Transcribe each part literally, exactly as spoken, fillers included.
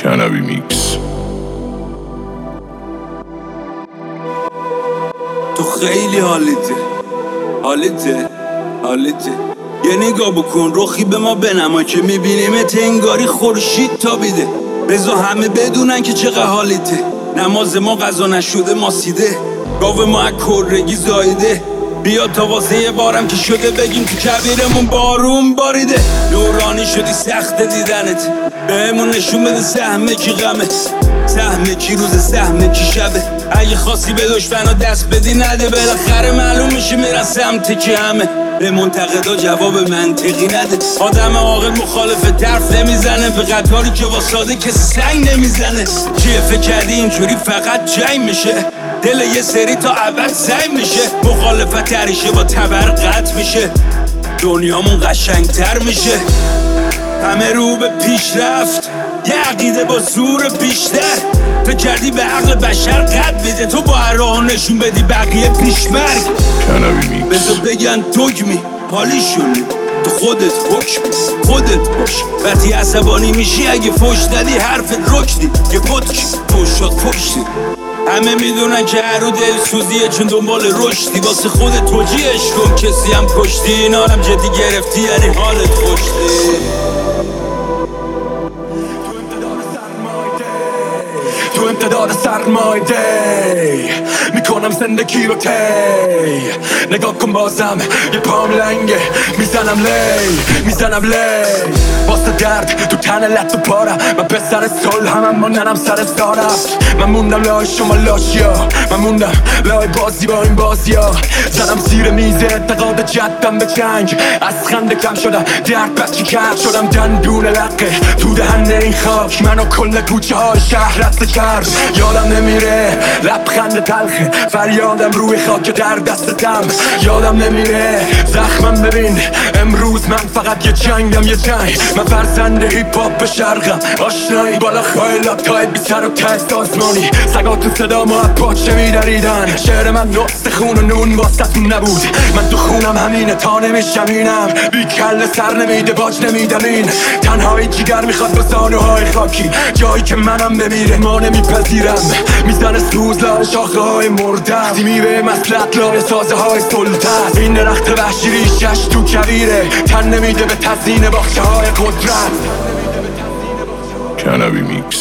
Cannabis Mix. تو خیلی حالته حالته حالته یه نگاه بکن رخی به ما بنما که میبینیمت انگاری خورشید تابیده. بذار همه بدونن که چقدر حالته. نماز ما قضا نشده ماسیده، گاو ما از کرگی زایده. بیا تا واسه یه بارم که شده بگیم تو کبیرمون بارون باریده. دورانی شدی سخت دیدنت، بهمون نشون بده سهمه کی غمه، سهمه کی روز سهمه کی شبه. اگه خواستی به دشمنا دست بدی نده، بالاخره معلوم میشه میرن سمت کی همه. به منتقدا جواب منطقی نده، آدم عاقل مخالف طرف نمیزنه. به قطاری که واساده کسی سنگ نمیزنه. چیه فکر کردی اینجوری فقط جنگ میشه؟ دل یه سری تا ابد سعی میشه. مخالفت تریشه با تبر قطع میشه، دنیامون قشنگتر میشه. همه رو به پیشرفت، یه عقیده با زور بیشتر. تو کردی به عقل بشر قد بده، تو با هر راه نشون بدی بقیه پیشمرگ. Cannabis Mix. بذار بگن دگمی حالی شونی، تو خودت حکم خودت باش. وقتی عصبانی میشی اگه فوش ندی حرفت رکدی، یه پتک فوش شد فوشتی. همه میدونن که هر رو دلسوزیه چون دنبال رشدی. واسه خودت توجیهش کن کسی هم کشتی، اینا هم جدی گرفتی یعنی حالت خوشتی. تو امتداد سرمایده میکنم زندگی رو تی. نگاه کن بازم یه پام لنگه، میزنم لی میزنم لی واسه درد تو تن لط و پارم. من پسر سال همم ماننم سر سارم. من موندم لای شما لاشیا، من موندم لای بازی با این بازیا. زدم زیر میز اعتقاد جدم به جنگ، از خنده کم شدم درد بچی کرد. شدم دندون لقه تو دهنه این خاک، منو کل کوچه های شهر رسته کرد. یادم نمیره لبخند تلخه فریادم روی خاک در دستم. یادم نمیره زخمم ببین امروز من فقط یه جنگم یه جنگ. من فرزند هیپ هاپ شرقم آشنایی بالا خیلات تای بی سر و ته سازمانی. سگا تو صدا ما از پاچه میدریدن، شعر من نقص خون و نون واسطتون نبود. من تو خونم همینه تا نمیشمینم، بی کل سر نمیده باج نمیدم. این تنهایی جیگر میخواد با زانوهای خاکی، جایی که منم بمیره ما نمیپذیرم. میزنه سوز لای شاخه های مردم، تیمی به مسلط لای سازه های سلطت. این درخت وحشی ریشش تو کویره، تن نمیده به تزیین باخچه های قدرت. Cannabis Mix.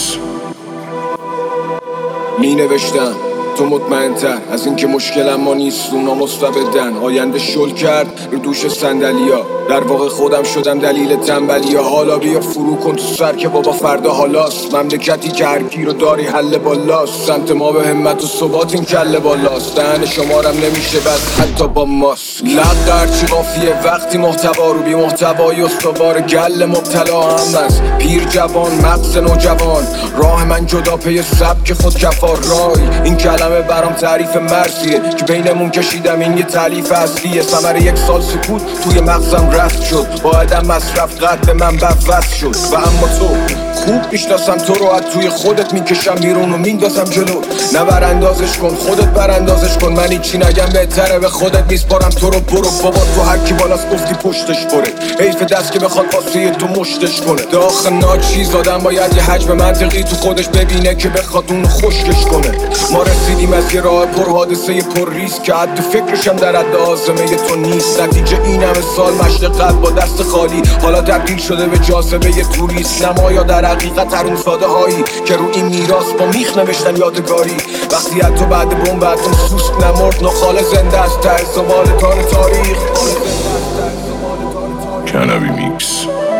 می نوشتم تو مطمئن‌تر از اینکه مشکلم ما نیست اونا مستبدن. آینده شل کرد رو دوش صندلیا، در واقع خودم شدم دلیل تنبلیا. حالا بیا فرو کن تو سر که بابا فردا حالاست. مملکتی که هر کی رو داری حل بالاست. سمت ما به همت و ثبات این کله بالاست. دهن شمارم نمیشه بس حتی با ماست. لق هرچی قافیه وقتی محتوا رو بی محتوای استوار گل مبتلا هم است. پیر جوان مغز نوجوان، راه من جدا پی سبک خود کفار رای. این کلمه برام تعریف مرسیه که بینمون کشیدم، این یه تالیف اصلیه. ثمره یک سال سکوت توی مغزم رفت شد، با عدم مصرف قد من بفت شد. و اما تو خوب میشناسم تو رو، از توی خودت میکشم بیرون و میندازم جلو. نه براندازش کن خودت براندازش کن، من هیچی نگم بهتره به خودت میسپارم تو رو. برو بابا تو هر کی بالاست گفتی پشتش بره، حیف دست که بخواد واسه تو مشتش کنه. داخل ناچیز آدم باید یه حجم منطقی تو خودش ببینه که بخواد اونو خشکش کنه. ما رسیدیم از یه راه پر حادثه پر ریسک که حد فکرشم در حد آزمه تو نیست. نتیجه این همه سال مشت قلب با دست خالی، حالا تبدیل شده به جاذبه توریست. نمایا در حقیقت هرون ساده هایی که رو این میراث با میخ نوشتن یادگاری. وقتی حتی بعد بمب اتم سوسک نمرد نخاله زنده است ته زبال تار تاریخ. Cannabis Mix.